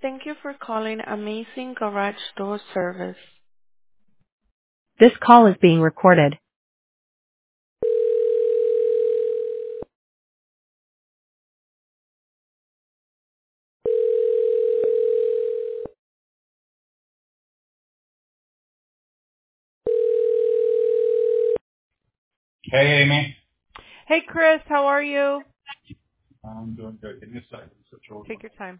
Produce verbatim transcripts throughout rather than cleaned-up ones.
Thank you for calling Amazing Garage Door Service. This call is being recorded. Hey, Amy. Hey, Chris, how are you? I'm doing good. Give me a second. Switch over Take one. your time.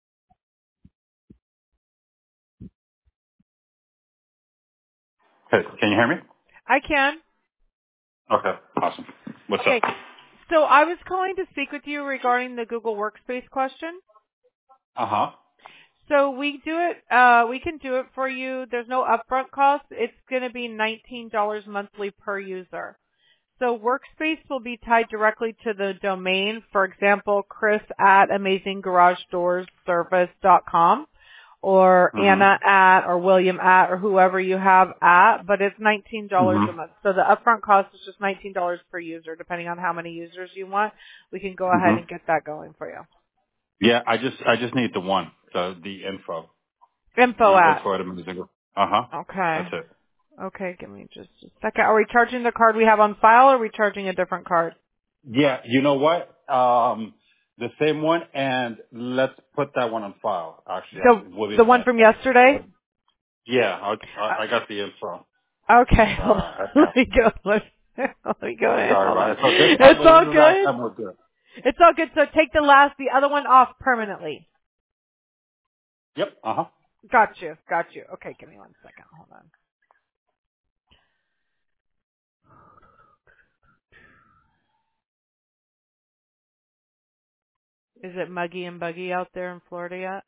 Hey, can you hear me? I can. Okay, awesome. What's up? Okay. So I was calling to speak with you regarding the Google Workspace question. Uh-huh. So we do it, uh, we can do it for you. There's no upfront cost. It's going to be nineteen dollars monthly per user. So Workspace will be tied directly to the domain. For example, Chris at amazing garage doors service dot com. Or Mm-hmm. Anna at, or William at, or whoever you have at, but it's nineteen dollars a Mm-hmm. month. So the upfront cost is just nineteen dollars per user, depending on how many users you want. We can go ahead Mm-hmm. and get that going for you. Yeah, I just I just need the one, the the info. Info The at. info at Amazing. Uh-huh. Okay. That's it. Okay, give me just a second. Are we charging the card we have on file, or are we charging a different card? Yeah, you know what? Um the same one, and let's put that one on file, actually. The, the William one had from yesterday? Yeah, I, I I Uh, got the info. okay, Uh, hold on. I Let have. me go. Let let me go in. Sorry Hold about on. it. So this time, It's this all is the last good. time we'll do it. It's all good. So take the last, the other one off permanently. Yep. Uh-huh. Got you. Got you. Okay, give me one second. Hold on. Is it muggy and buggy out there in Florida yet?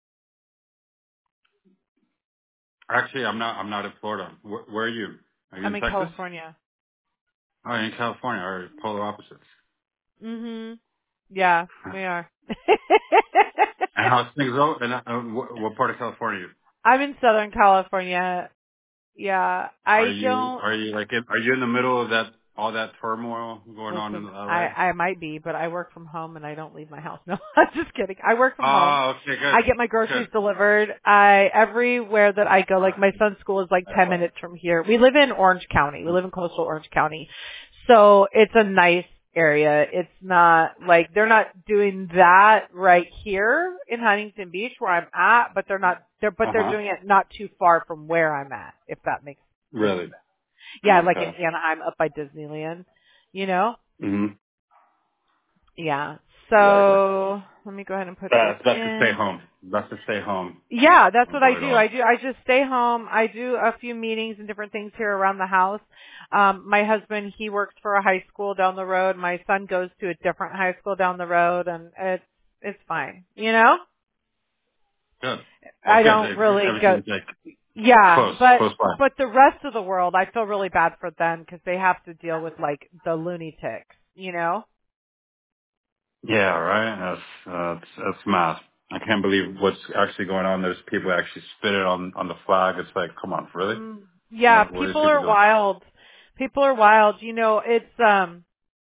Actually, I'm not. I'm not in Florida. Where, where are you? Are you I'm in in Texas? California. Oh, you're in California. Or polar opposites. Mhm. Yeah, we are. And how's things go? And uh, what, what part of California? I'm in Southern California. Yeah, I Are you? don't Are you like? In, are you in the middle of that? All that turmoil going on in listen. L A? I I might be, but I work from home and I don't leave my house. No, I'm just kidding. I work from home. Oh, okay, good, I get my good. groceries delivered. I everywhere that I go, like my son's school is like ten minutes from here. We live in Orange County. We live in coastal Orange County. So it's a nice area. It's not like they're not doing that right here in Huntington Beach where I'm at, but they're not they're but Uh they're huh. doing it not too far from where I'm at, if that makes any Really? sense. Yeah, like in Okay. Anaheim up by Disneyland, you know? Mhm. Yeah. Yeah, I got you. So let me go ahead and put this Best, best to stay in. home. Best to stay home. Yeah, that's what I Avoid do. all. I do. I just stay home. I do a few meetings and different things here around the house. Um, my husband, he works for a high school down the road. My son goes to a different high school down the road, and it's it's fine. You know, Good. Well, I good. don't It- really go. Everything's like Yeah, close, but close by. but the rest of the world, I feel really bad for them because they have to deal with like the loony ticks. You know. Yeah, right. That's uh, that's, that's math. I can't believe what's actually going on. There's people actually spit it on on the flag. It's like, come on, really? Mm, yeah, What what are these people people are doing? wild. People are wild. You know, it's um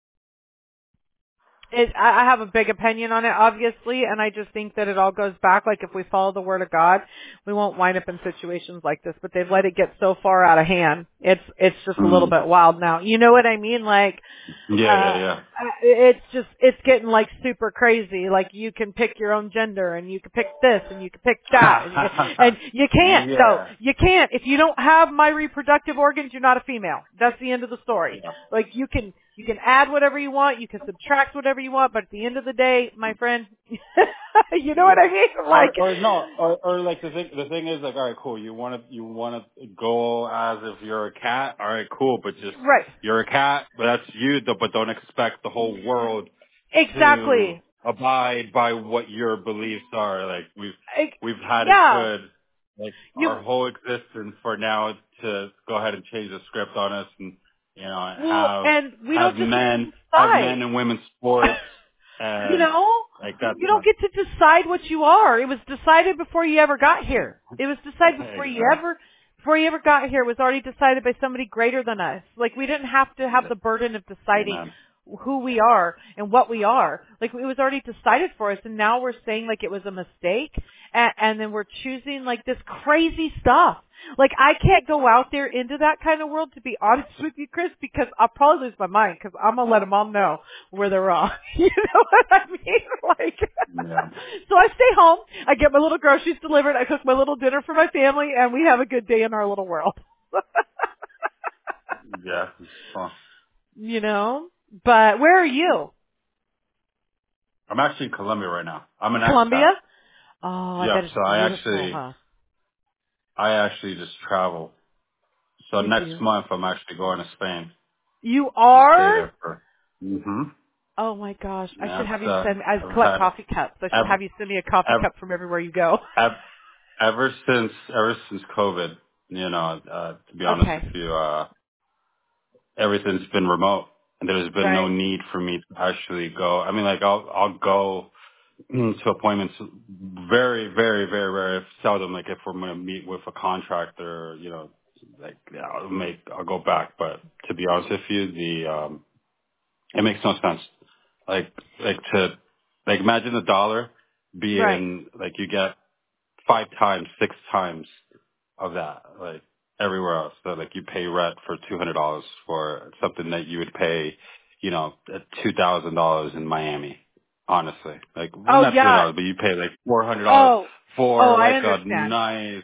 it, I I have a big opinion on it, obviously, and I just think that it all goes back. Like, if we follow the word of God, we won't wind up in situations like this. But they've let it get so far out of hand. It's it's just a little Mm. bit wild now. You know what I mean? Like, Yeah, yeah, uh, yeah. it's just it's getting like super crazy. Like, you can pick your own gender, and you can pick this, and you can pick that, and, and you can't. So yeah. you can't if you don't have my reproductive organs, you're not a female. That's the end of the story. Yeah. Like, you can. You can add whatever you want, you can subtract whatever you want, but at the end of the day, my friend, you know what I Yeah. mean? Or Like, or no, or or like the thing the thing is like, all right, cool. You want to you want to go as if you're a cat. All right, cool. But just right. you're a cat, but that's you. though, But don't expect the whole world to Exactly. abide by what your beliefs are. Like we've Ex- we've had it Yeah. good, like You, our whole existence for now to go ahead and change the script on us, and you know well, have and we have don't just get to men have decide. men and women's sports, You and know, like that's you don't not get to decide what you are. It was decided before you ever got here. It was decided before you exactly. ever, before you ever got here. It was already decided by somebody greater than us. Like, we didn't have to have the burden of deciding Amen. who we are and what we are. Like, it was already decided for us, and now we're saying like it was a mistake. and, and then we're choosing like this crazy stuff. Like I can't go out there into that kind of world, to be honest with you, Chris, because I'll probably lose my mind because I'm gonna let them all know where they're wrong. You know what I mean? Like, Yeah. so I stay home, I get my little groceries delivered, I cook my little dinner for my family, and we have a good day in our little world. Yeah. It's fun. You know? But where are you? I'm actually in Colombia right now. I'm an Colombia? expat. Oh, I Yeah. bet it's So I beautiful, actually, huh? I actually just travel. So You next do. month I'm actually going to Spain You and stay are? there for. hmm Oh my gosh, I should Yeah. have It's, you uh, send me, I I've collect had coffee cups. I should ever, have you send me a coffee ever, cup from everywhere you go. ever, ever since ever since COVID. You know, uh, to be honest with Okay. you, uh, everything's been remote, and there's been no Right. need for me to actually go. I mean, like I'll I'll go to appointments very, very, very, very seldom. Like if we're going to meet with a contractor, you know, like yeah, I'll make I'll go back. But to be honest with you, the um, it makes no sense. Like like to like imagine a dollar Right. being like you get five times, six times of that, like everywhere else. So like you pay rent for two hundred dollars for something that you would pay, you know, two thousand dollars in Miami. Honestly, like well, Oh not two hundred yeah. dollars, but you pay like four hundred dollars Oh. Oh, for I like a understand. nice,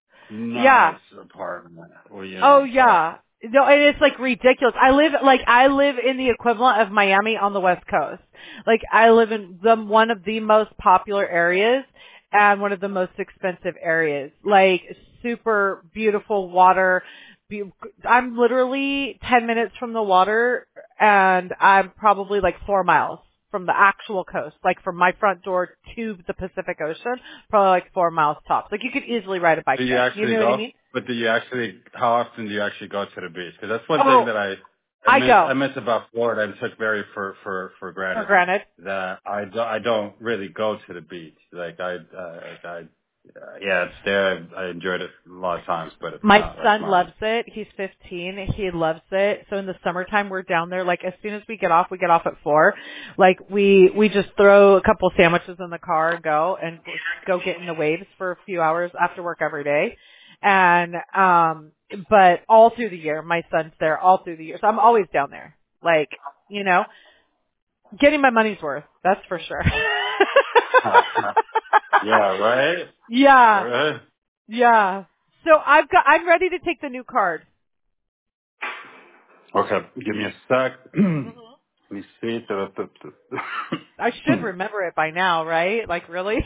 Yeah. nice apartment. Well, you Oh know, so yeah. No, and it's like ridiculous. I live like I live in the equivalent of Miami on the West Coast. Like I live in the one of the most popular areas and one of the most expensive areas. Like super beautiful water. Be- I'm literally ten minutes from the water and I'm probably like four miles from the actual coast. Like from my front door to the Pacific Ocean, probably like four miles tops. Like you could easily ride a bike do you there. You actually know what I go? mean? But do you actually? How often do you actually go to the beach? Because that's one thing Oh, that I I I miss. go. I miss about Florida and took very for for for For granted granted. that I do, I don't really go to the beach. Like I uh, like I uh, yeah, it's there. I, I enjoyed it a lot of times, but it's My not like son my. loves it. He's fifteen. He loves it. So in the summertime, we're down there. Like as soon as we get off, we get off at four. Like we we just throw a couple sandwiches in the car, and go and go get in the waves for a few hours after work every day. And um, but all through the year, my son's there all through the year. So I'm always down there. Like you know, getting my money's worth. That's for sure. Yeah, right. Yeah. Right. Yeah. So I've got, I'm ready to take the new card. Okay, give me a sec. hmm Let me see. I should remember it by now, right? Like really?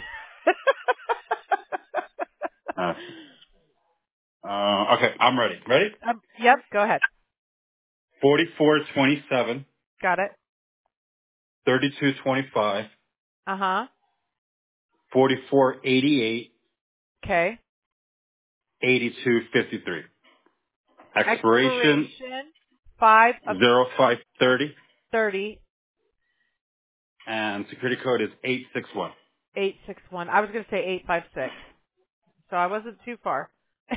uh, uh, okay, I'm ready. Ready? um, yep, go ahead. Forty-four twenty-seven, Got it. thirty-two twenty-five, Uh-huh. forty-four eighty-eight, Okay. eighty-two fifty-three. Expiration Expiration five of zero five thirty, thirty and security code is eight six one. eight six one. I was going to say eight five six. So I wasn't too far.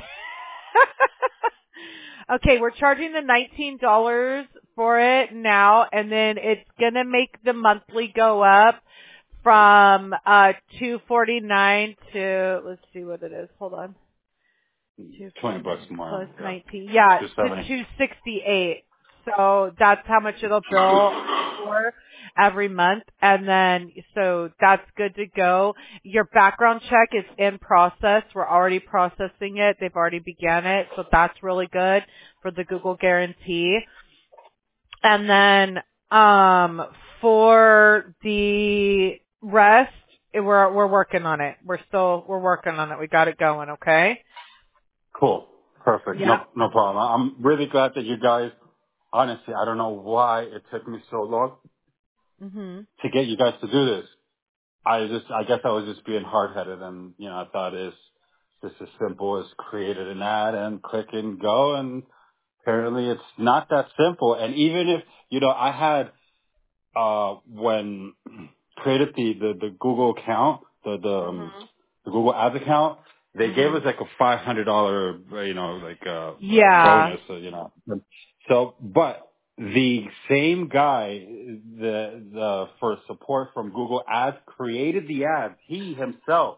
Okay, we're charging the nineteen dollars for it now, and then it's going to make the monthly go up from uh two forty-nine to, let's see what it is. Hold on. twenty bucks two forty-nine more. plus Yeah. nineteen. Yeah, two to seventy. two sixty-eight. So that's how much it'll bill for every month. And then, so that's good to go. Your background check is in process. We're already processing it. They've already began it. So that's really good for the Google guarantee. And then, um, for the rest, we're, we're working on it. We're still, we're working on it. We got it going. Okay. Cool. Perfect. Yeah. No, no problem. I'm really glad that you guys, honestly, I don't know why it took me so long Mhm. to get you guys to do this. I just, I guess I was just being hard-headed and, you know, I thought it's just as simple as created an ad and click and go, and apparently it's not that simple. And even if, you know, I had, uh, when created the, the, the Google account, the, the, um, Mhm. the Google Ads account, they gave us Mhm. like a five hundred dollars, you know, like, uh, uh Yeah. bonus, uh, you know. So, but the same guy, the, the, for support from Google Ads created the ads. He himself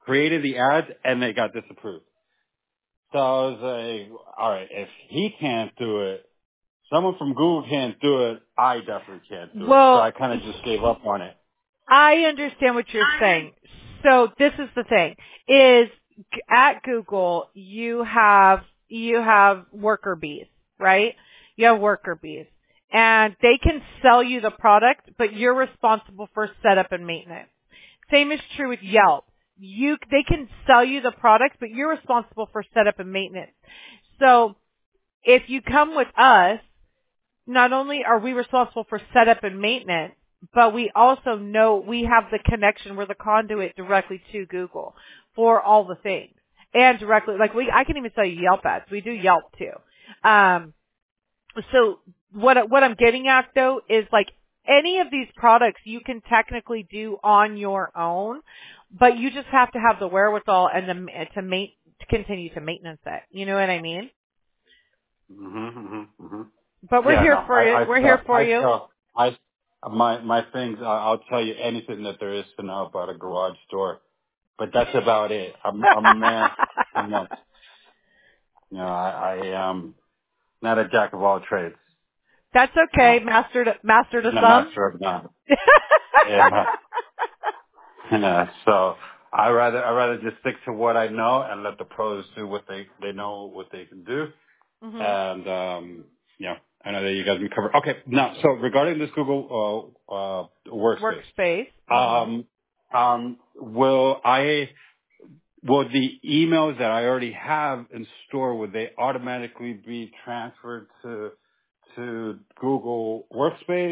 created the ads and they got disapproved. So I was like, all right, if he can't do it, someone from Google can't do it, I definitely can't do it. So Well, I kind of just gave up on it. I understand what you're saying. So this is the thing: is g- at Google you have you have worker bees, right? You have worker bees, and they can sell you the product, but you're responsible for setup and maintenance. Same is true with Yelp. You they can sell you the product, but you're responsible for setup and maintenance. So if you come with us, not only are we responsible for setup and maintenance, but we also know we have the connection, we're the conduit directly to Google for all the things. And directly, like we, I can even sell you Yelp ads. We do Yelp too. Um, so what, I- what I'm getting at though is like any of these products you can technically do on your own, but you just have to have the wherewithal and the, to ma- to continue to maintenance it. You know what I mean? hmm hmm hmm But we're Yeah, no, here for I, you. I We're here sell, for I you. sell, I, my, my things, I- I'll tell you anything that there is to know about a garage door, but that's about it. I'm, I'm a man, I'm not, you know, I, I am not a jack of all trades. That's okay. No, Master to, master to I'm a some. master of none. Yeah. Yeah, so I rather I rather just stick to what I know and let the pros do what they they know what they can do. hmm And um, yeah, I know that you guys can cover. Okay, now so regarding this Google uh, uh, workspace, Workspace. hmm um, um, will I will the emails that I already have in store would they automatically be transferred to to Google Workspace?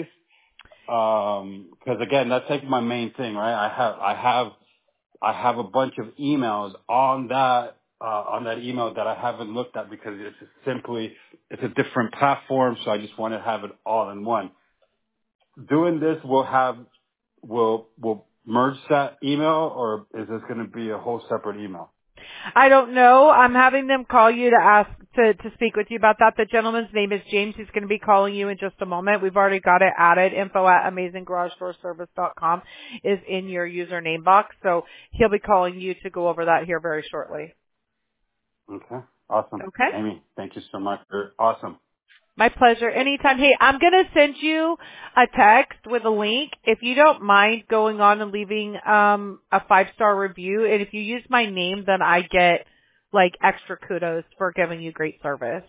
Um, because again, that's like my main thing, right? I have I have I have a bunch of emails on that uh, on that email that I haven't looked at because it's just simply it's a different platform, so I just want to have it all in one. Doing this will have will will merge that email, or is this going to be a whole separate email? I don't know. I'm having them call you to ask to to speak with you about that. The gentleman's name is James. He's going to be calling you in just a moment. We've already got it added. Info at amazing garage door service dot com is in your username box, so he'll be calling you to go over that here very shortly. Okay, awesome, Okay. Amy. Thank you so much. You're awesome. My pleasure. Anytime. Hey, I'm going to send you a text with a link. If you don't mind going on and leaving um, a five-star review, and if you use my name, then I get like extra kudos for giving you great service.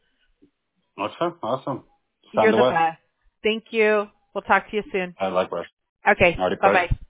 Okay, awesome. You're Sound the away. best. Thank you. We'll talk to you soon. I like Rush. Okay. Alrighty, bye. Bye-bye.